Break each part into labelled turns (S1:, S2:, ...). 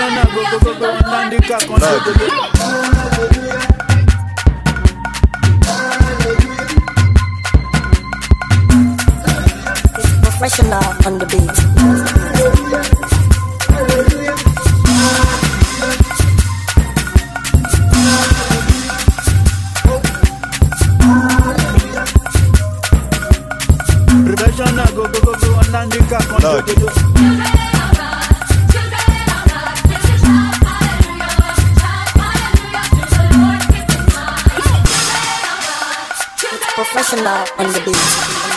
S1: Professional, go, Nandika,
S2: Professional on the beat.
S1: Professional, go, Nandika,
S2: Professional on the beat.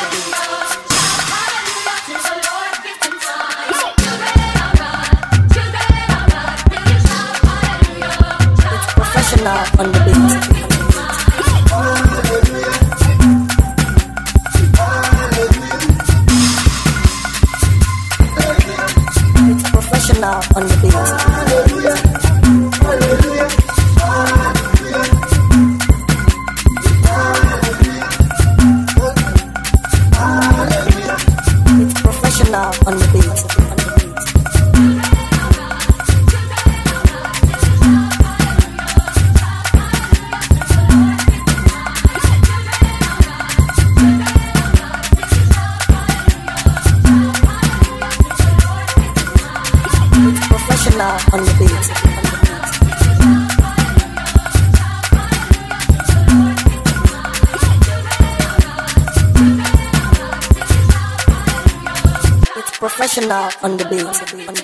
S2: Professional on the beat. Professional on the beat. Professional on the beat. Professional on the beat. Professional on the beat.